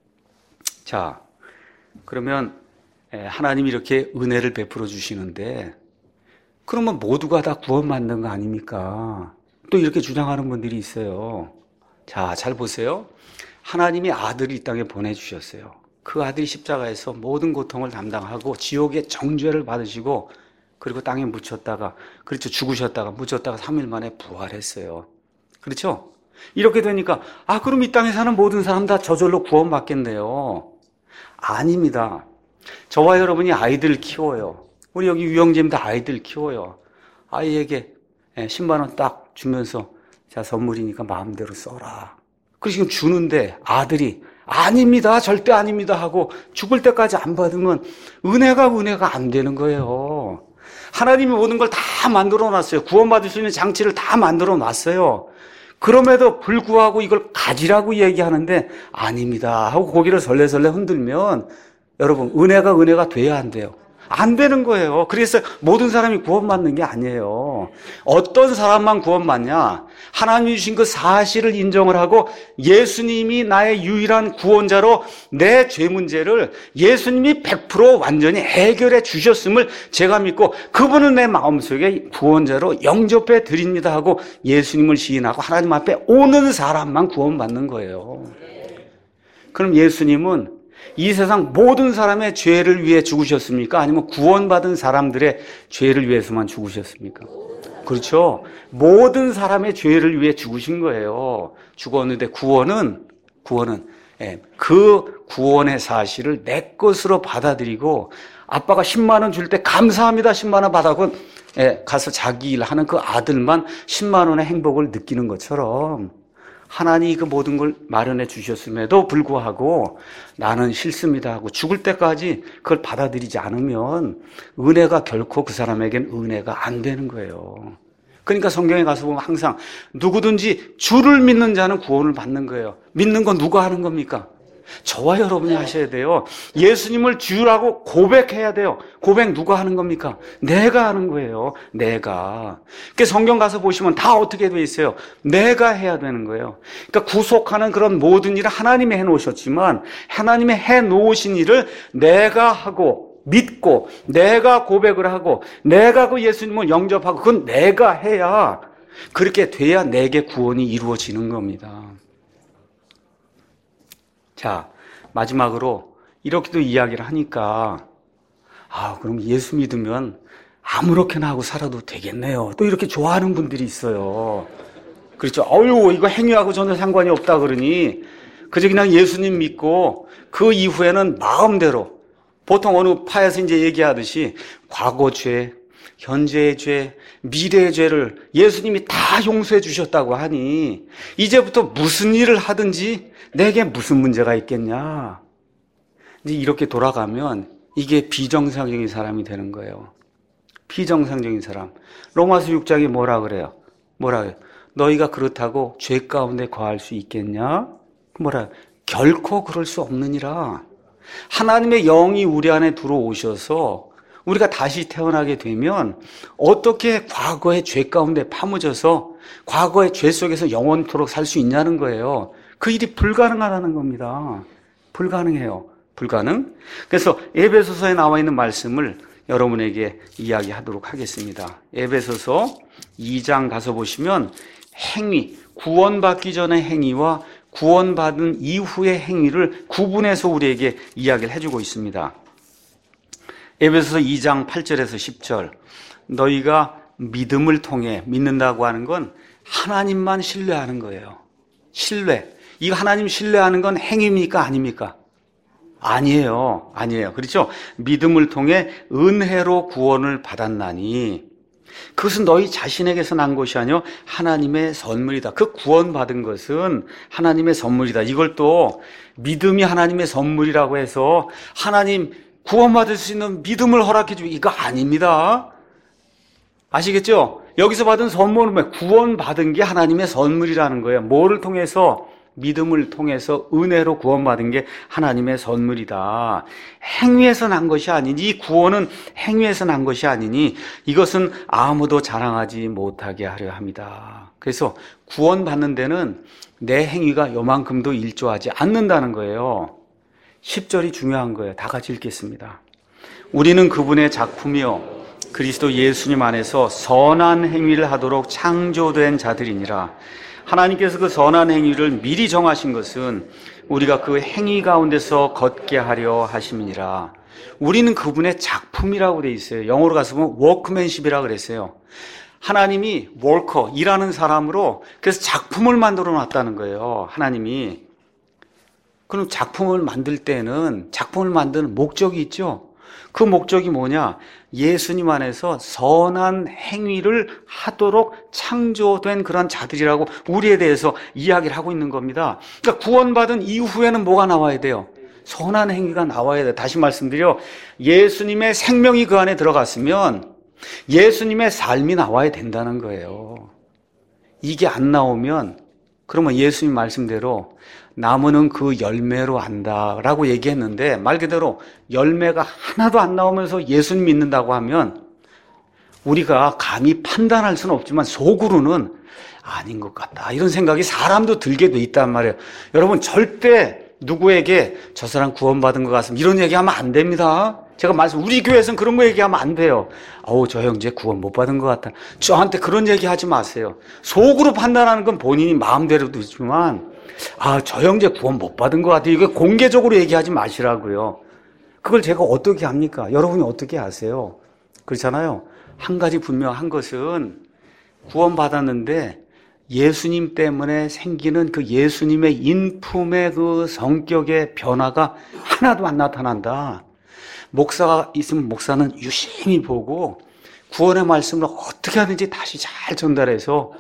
자, 그러면 하나님이 이렇게 은혜를 베풀어 주시는데, 그러면 모두가 다 구원받는 거 아닙니까? 또 이렇게 주장하는 분들이 있어요. 자, 잘 보세요. 하나님이 아들을 이 땅에 보내주셨어요. 그 아들이 십자가에서 모든 고통을 담당하고 지옥의 정죄를 받으시고, 그리고 땅에 묻혔다가, 그렇죠, 죽으셨다가 묻혔다가 삼 일 만에 부활했어요. 그렇죠? 이렇게 되니까 아, 그럼 이 땅에 사는 모든 사람 다 저절로 구원받겠네요. 아닙니다. 저와 여러분이 아이들 키워요. 우리 여기 유영재입니다. 아이들 키워요. 아이에게 십만 원 딱 주면서 자, 선물이니까 마음대로 써라. 그래서 지금 주는데 아들이 아닙니다, 절대 아닙니다 하고 죽을 때까지 안 받으면 은혜가 은혜가 안 되는 거예요. 하나님이 모든 걸 다 만들어 놨어요. 구원받을 수 있는 장치를 다 만들어 놨어요. 그럼에도 불구하고 이걸 가지라고 얘기하는데 아닙니다 하고 고개를 설레설레 흔들면 여러분, 은혜가 은혜가 돼야 안 돼요? 안 되는 거예요. 그래서 모든 사람이 구원받는 게 아니에요. 어떤 사람만 구원받냐? 하나님이 주신 그 사실을 인정을 하고 예수님이 나의 유일한 구원자로 내 죄 문제를 예수님이 백 퍼센트 완전히 해결해 주셨음을 제가 믿고 그분을 내 마음속에 구원자로 영접해 드립니다 하고 예수님을 시인하고 하나님 앞에 오는 사람만 구원받는 거예요. 그럼 예수님은 이 세상 모든 사람의 죄를 위해 죽으셨습니까? 아니면 구원받은 사람들의 죄를 위해서만 죽으셨습니까? 그렇죠. 모든 사람의 죄를 위해 죽으신 거예요. 죽었는데 구원은, 구원은, 예, 그 구원의 사실을 내 것으로 받아들이고 아빠가 십만 원 줄 때 감사합니다 십만 원 받아고 예, 가서 자기 일 하는 그 아들만 십만 원의 행복을 느끼는 것처럼 하나님이 그 모든 걸 마련해 주셨음에도 불구하고 나는 싫습니다 하고 죽을 때까지 그걸 받아들이지 않으면 은혜가 결코 그 사람에겐 은혜가 안 되는 거예요. 그러니까 성경에 가서 보면 항상 누구든지 주를 믿는 자는 구원을 받는 거예요. 믿는 건 누가 하는 겁니까? 저와 여러분이 하셔야 돼요. 예수님을 주라고 고백해야 돼요. 고백 누가 하는 겁니까? 내가 하는 거예요. 내가. 그러니까 성경 가서 보시면 다 어떻게 돼 있어요? 내가 해야 되는 거예요. 그러니까 구속하는 그런 모든 일을 하나님이 해놓으셨지만 하나님이 해놓으신 일을 내가 하고 믿고 내가 고백을 하고 내가 그 예수님을 영접하고 그건 내가 해야, 그렇게 돼야 내게 구원이 이루어지는 겁니다. 자, 마지막으로 이렇게도 이야기를 하니까 아, 그럼 예수 믿으면 아무렇게나 하고 살아도 되겠네요. 또 이렇게 좋아하는 분들이 있어요. 그렇죠. 어유 이거 행위하고 전혀 상관이 없다 그러니 그저 그냥 예수님 믿고 그 이후에는 마음대로, 보통 어느 파에서 이제 얘기하듯이 과거 죄, 현재의 죄, 미래의 죄를 예수님이 다 용서해 주셨다고 하니 이제부터 무슨 일을 하든지 내게 무슨 문제가 있겠냐. 이제 이렇게 돌아가면 이게 비정상적인 사람이 되는 거예요. 비정상적인 사람. 로마서 육 장이 뭐라 그래요? 뭐라 그래요? 너희가 그렇다고 죄 가운데 거할 수 있겠냐? 뭐라? 결코 그럴 수 없느니라. 하나님의 영이 우리 안에 들어오셔서 우리가 다시 태어나게 되면 어떻게 과거의 죄 가운데 파묻어서 과거의 죄 속에서 영원토록 살 수 있냐는 거예요. 그 일이 불가능하다는 겁니다. 불가능해요. 불가능. 그래서 에베소서에 나와 있는 말씀을 여러분에게 이야기하도록 하겠습니다. 에베소서 이 장 가서 보시면 행위, 구원받기 전의 행위와 구원받은 이후의 행위를 구분해서 우리에게 이야기를 해주고 있습니다. 에베소서 이 장 팔 절에서 십 절, 너희가 믿음을 통해, 믿는다고 하는 건 하나님만 신뢰하는 거예요. 신뢰. 이거 하나님 신뢰하는 건 행위입니까? 아닙니까? 아니에요. 아니에요. 그렇죠? 믿음을 통해 은혜로 구원을 받았나니 그것은 너희 자신에게서 난 것이 아니요 하나님의 선물이다. 그 구원받은 것은 하나님의 선물이다. 이걸 또 믿음이 하나님의 선물이라고 해서 하나님 구원받을 수 있는 믿음을 허락해 주고 이거 아닙니다. 아시겠죠? 여기서 받은 선물은 뭐 구원받은 게 하나님의 선물이라는 거예요. 뭐를 통해서? 믿음을 통해서 은혜로 구원받은 게 하나님의 선물이다. 행위에서 난 것이 아니니, 이 구원은 행위에서 난 것이 아니니 이것은 아무도 자랑하지 못하게 하려 합니다. 그래서 구원받는 데는 내 행위가 요만큼도 일조하지 않는다는 거예요. 십 절이 중요한 거예요. 다 같이 읽겠습니다. 우리는 그분의 작품이요 그리스도 예수님 안에서 선한 행위를 하도록 창조된 자들이니라. 하나님께서 그 선한 행위를 미리 정하신 것은 우리가 그 행위 가운데서 걷게 하려 하심이니라. 우리는 그분의 작품이라고 돼 있어요. 영어로 가서 보면 워크맨십이라고 그랬어요. 하나님이 워커, 일하는 사람으로 그래서 작품을 만들어 놨다는 거예요. 하나님이. 그럼 작품을 만들 때는 작품을 만드는 목적이 있죠. 그 목적이 뭐냐? 예수님 안에서 선한 행위를 하도록 창조된 그런 자들이라고 우리에 대해서 이야기를 하고 있는 겁니다. 그러니까 구원받은 이후에는 뭐가 나와야 돼요? 선한 행위가 나와야 돼요. 다시 말씀드려, 예수님의 생명이 그 안에 들어갔으면 예수님의 삶이 나와야 된다는 거예요. 이게 안 나오면 그러면 예수님 말씀대로 나무는 그 열매로 안다라고 얘기했는데 말 그대로 열매가 하나도 안 나오면서 예수님 믿는다고 하면 우리가 감히 판단할 수는 없지만 속으로는 아닌 것 같다 이런 생각이 사람도 들게 돼 있단 말이에요. 여러분 절대 누구에게 저 사람 구원받은 것 같습니다 이런 얘기하면 안 됩니다. 제가 말씀 우리 교회에서는 그런 거 얘기하면 안 돼요. 어우 저 형제 구원 못 받은 것 같다. 저한테 그런 얘기하지 마세요. 속으로 판단하는 건 본인이 마음대로도 있지만 아, 저 형제 구원 못 받은 것 같아요. 이거 공개적으로 얘기하지 마시라고요. 그걸 제가 어떻게 합니까? 여러분이 어떻게 아세요? 그렇잖아요. 한 가지 분명한 것은 구원받았는데 예수님 때문에 생기는 그 예수님의 인품의 그 성격의 변화가 하나도 안 나타난다. 목사가 있으면 목사는 유심히 보고 구원의 말씀을 어떻게 하든지 다시 잘 전달해서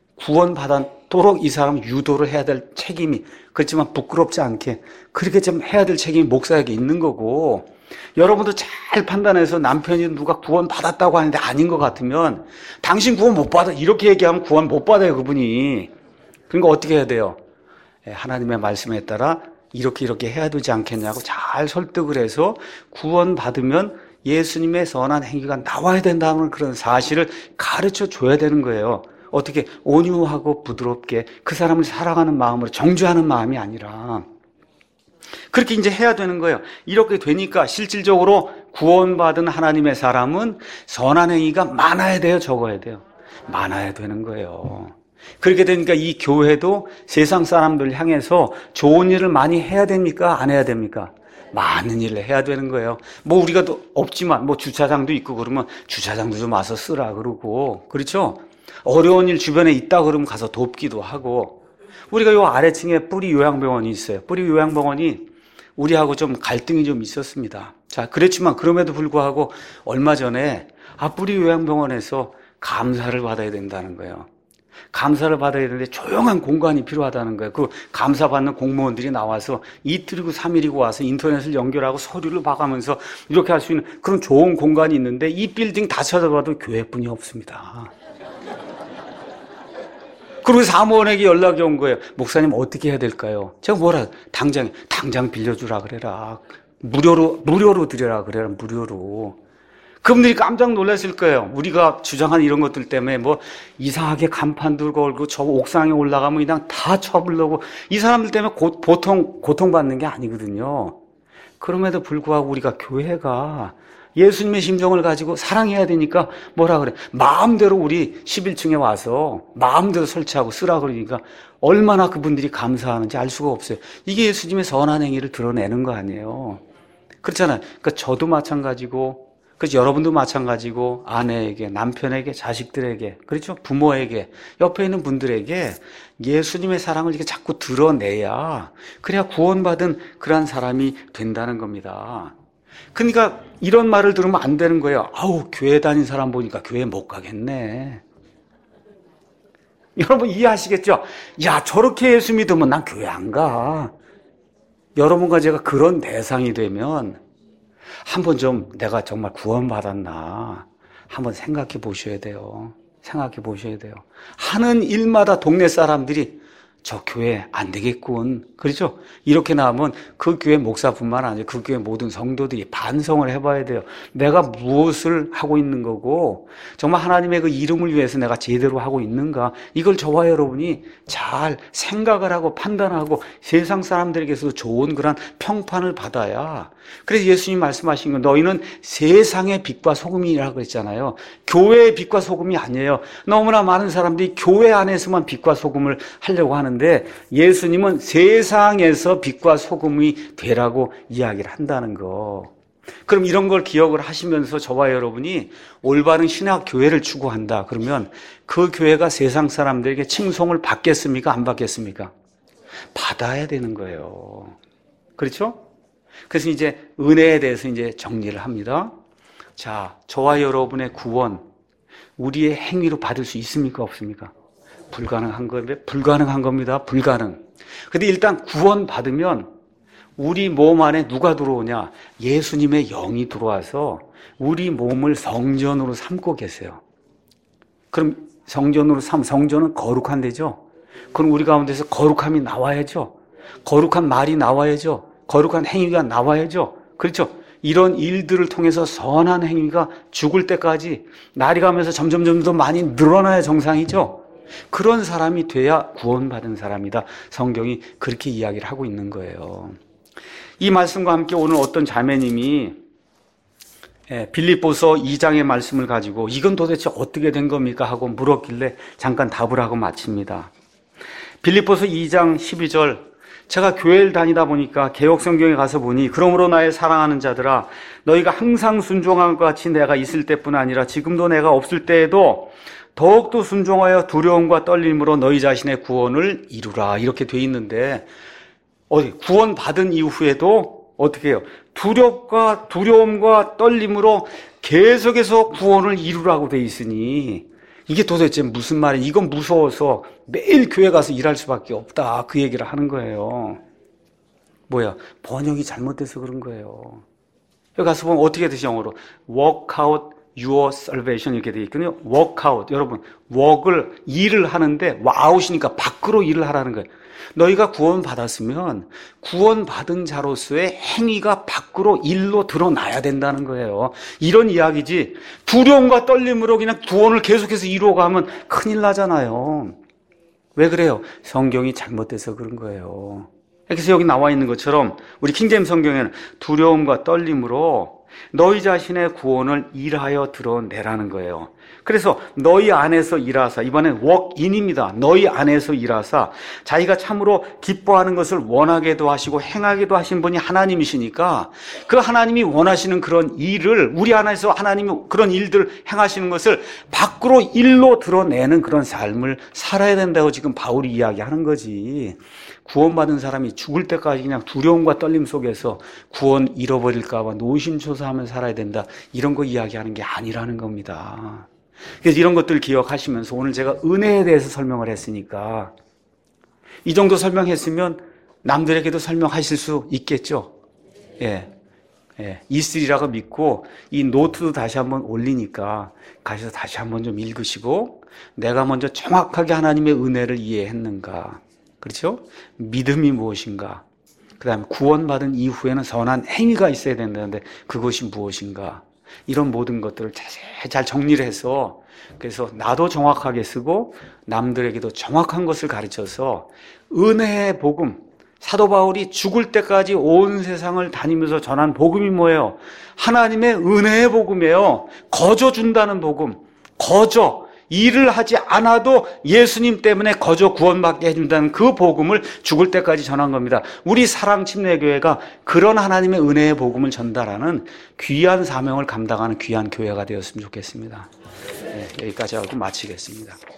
구원받도록 이 사람 유도를 해야 될 책임이, 그렇지만 부끄럽지 않게 그렇게 좀 해야 될 책임이 목사에게 있는 거고, 여러분도 잘 판단해서 남편이 누가 구원받았다고 하는데 아닌 것 같으면 당신 구원 못 받아 이렇게 얘기하면 구원 못 받아요 그분이. 그러니까 어떻게 해야 돼요? 하나님의 말씀에 따라 이렇게 이렇게 해야 되지 않겠냐고 잘 설득을 해서 구원받으면 예수님의 선한 행위가 나와야 된다는 그런 사실을 가르쳐 줘야 되는 거예요. 어떻게 온유하고 부드럽게 그 사람을 사랑하는 마음으로 정죄하는 마음이 아니라 그렇게 이제 해야 되는 거예요. 이렇게 되니까 실질적으로 구원받은 하나님의 사람은 선한 행위가 많아야 돼요, 적어야 돼요? 많아야 되는 거예요. 그렇게 되니까 이 교회도 세상 사람들 향해서 좋은 일을 많이 해야 됩니까? 안 해야 됩니까? 많은 일을 해야 되는 거예요. 뭐 우리가 또 없지만 뭐 주차장도 있고 그러면 주차장도 좀 와서 쓰라 그러고, 그렇죠? 어려운 일 주변에 있다 그러면 가서 돕기도 하고. 우리가 요 아래층에 뿌리 요양병원이 있어요. 뿌리 요양병원이 우리하고 좀 갈등이 좀 있었습니다. 자, 그렇지만 그럼에도 불구하고 얼마 전에 아 뿌리 요양병원에서 감사를 받아야 된다는 거예요. 감사를 받아야 되는데 조용한 공간이 필요하다는 거예요. 그 감사받는 공무원들이 나와서 이틀이고 삼일이고 와서 인터넷을 연결하고 서류를 봐가면서 이렇게 할 수 있는 그런 좋은 공간이 있는데 이 빌딩 다 찾아봐도 교회뿐이 없습니다. 그리고 사무원에게 연락이 온 거예요. 목사님 어떻게 해야 될까요? 제가 뭐라 당장 당장 빌려주라 그래라. 무료로 무료로 드려라 그래라. 무료로. 그분들이 깜짝 놀랐을 거예요. 우리가 주장한 이런 것들 때문에 뭐 이상하게 간판도 걸고 저 옥상에 올라가면 그냥 다 쳐불러고 이 사람들 때문에 고, 보통 고통받는 게 아니거든요. 그럼에도 불구하고 우리가 교회가 예수님의 심정을 가지고 사랑해야 되니까 뭐라 그래? 마음대로 우리 십일 층에 와서 마음대로 설치하고 쓰라 그러니까 얼마나 그분들이 감사하는지 알 수가 없어요. 이게 예수님의 선한 행위를 드러내는 거 아니에요. 그렇잖아요. 그러니까 저도 마찬가지고 그래서 여러분도 마찬가지고 아내에게, 남편에게, 자식들에게, 그렇죠? 부모에게, 옆에 있는 분들에게 예수님의 사랑을 이렇게 자꾸 드러내야 그래야 구원받은 그러한 사람이 된다는 겁니다. 그러니까 이런 말을 들으면 안 되는 거예요. 아우, 교회 다닌 사람 보니까 교회 못 가겠네. 여러분 이해하시겠죠? 야, 저렇게 예수 믿으면 난 교회 안 가. 여러분과 제가 그런 대상이 되면 한번 좀 내가 정말 구원받았나 한번 생각해 보셔야 돼요. 생각해 보셔야 돼요. 하는 일마다 동네 사람들이 저 교회 안 되겠군. 그렇죠? 이렇게 나오면 그 교회 목사뿐만 아니라 그 교회 모든 성도들이 반성을 해봐야 돼요. 내가 무엇을 하고 있는 거고 정말 하나님의 그 이름을 위해서 내가 제대로 하고 있는가 이걸 저와 여러분이 잘 생각을 하고 판단하고 세상 사람들에게서도 좋은 그런 평판을 받아야 그래서 예수님 말씀하신 건 너희는 세상의 빛과 소금이라고 그랬잖아요. 교회의 빛과 소금이 아니에요. 너무나 많은 사람들이 교회 안에서만 빛과 소금을 하려고 하는데 예수님은 세상에서 빛과 소금이 되라고 이야기를 한다는 거. 그럼 이런 걸 기억을 하시면서 저와 여러분이 올바른 신학 교회를 추구한다. 그러면 그 교회가 세상 사람들에게 칭송을 받겠습니까? 안 받겠습니까? 받아야 되는 거예요. 그렇죠? 그래서 이제 은혜에 대해서 이제 정리를 합니다. 자, 저와 여러분의 구원, 우리의 행위로 받을 수 있습니까? 없습니까? 불가능한 겁니다. 불가능한 겁니다. 불가능. 근데 일단 구원 받으면 우리 몸 안에 누가 들어오냐? 예수님의 영이 들어와서 우리 몸을 성전으로 삼고 계세요. 그럼 성전으로 삼, 성전은 거룩한 데죠? 그럼 우리 가운데서 거룩함이 나와야죠. 거룩한 말이 나와야죠. 거룩한 행위가 나와야죠. 그렇죠? 이런 일들을 통해서 선한 행위가 죽을 때까지 날이 가면서 점점점 더 많이 늘어나야 정상이죠. 그런 사람이 돼야 구원받은 사람이다. 성경이 그렇게 이야기를 하고 있는 거예요. 이 말씀과 함께 오늘 어떤 자매님이 빌립보서 이 장의 말씀을 가지고 이건 도대체 어떻게 된 겁니까? 하고 물었길래 잠깐 답을 하고 마칩니다. 빌립보서 이 장 십이 절 제가 교회를 다니다 보니까 개역성경에 가서 보니 그러므로 나의 사랑하는 자들아 너희가 항상 순종한 것 같이 내가 있을 때뿐 아니라 지금도 내가 없을 때에도 더욱더 순종하여 두려움과 떨림으로 너희 자신의 구원을 이루라 이렇게 돼 있는데 어디 구원 받은 이후에도 어떻게 해요? 두렵과 두려움과 떨림으로 계속해서 구원을 이루라고 돼 있으니 이게 도대체 무슨 말이야? 이건 무서워서 매일 교회 가서 일할 수밖에 없다. 그 얘기를 하는 거예요. 뭐야? 번역이 잘못돼서 그런 거예요. 여기 가서 보면 어떻게 되지 영어로? Work out your salvation 이렇게 되어 있거든요. walk out. 여러분, walk을 일을 하는데 out이니까 밖으로 일을 하라는 거예요. 너희가 구원 받았으면 구원 받은 자로서의 행위가 밖으로 일로 드러나야 된다는 거예요. 이런 이야기지. 두려움과 떨림으로 그냥 구원을 계속해서 이루어가면 큰일 나잖아요. 왜 그래요? 성경이 잘못돼서 그런 거예요. 그래서 여기 나와 있는 것처럼 우리 킹제임스 성경에는 두려움과 떨림으로 너희 자신의 구원을 일하여 드러내라는 거예요. 그래서 너희 안에서 일하사, 이번엔 walk-in입니다. 너희 안에서 일하사 자기가 참으로 기뻐하는 것을 원하게도 하시고 행하게도 하신 분이 하나님이시니까 그 하나님이 원하시는 그런 일을, 우리 안에서 하나님이 그런 일들을 행하시는 것을 밖으로 일로 드러내는 그런 삶을 살아야 된다고 지금 바울이 이야기하는 거지. 구원받은 사람이 죽을 때까지 그냥 두려움과 떨림 속에서 구원 잃어버릴까 봐 노심초사하면서 살아야 된다, 이런 거 이야기하는 게 아니라는 겁니다. 그래서 이런 것들을 기억하시면서 오늘 제가 은혜에 대해서 설명을 했으니까 이 정도 설명했으면 남들에게도 설명하실 수 있겠죠. 예, 예, 있으리라고 믿고 이 노트도 다시 한번 올리니까 가셔서 다시 한번 좀 읽으시고 내가 먼저 정확하게 하나님의 은혜를 이해했는가, 그렇죠? 믿음이 무엇인가, 그 다음에 구원받은 이후에는 선한 행위가 있어야 된다는데 그것이 무엇인가, 이런 모든 것들을 자세히 잘 정리를 해서, 그래서 나도 정확하게 쓰고 남들에게도 정확한 것을 가르쳐서 은혜의 복음, 사도 바울이 죽을 때까지 온 세상을 다니면서 전한 복음이 뭐예요? 하나님의 은혜의 복음이에요. 거저 준다는 복음. 거저 일을 하지 않아도 예수님 때문에 거저 구원받게 해준다는 그 복음을 죽을 때까지 전한 겁니다. 우리 사랑침례교회가 그런 하나님의 은혜의 복음을 전달하는 귀한 사명을 감당하는 귀한 교회가 되었으면 좋겠습니다. 네, 여기까지 하고 마치겠습니다.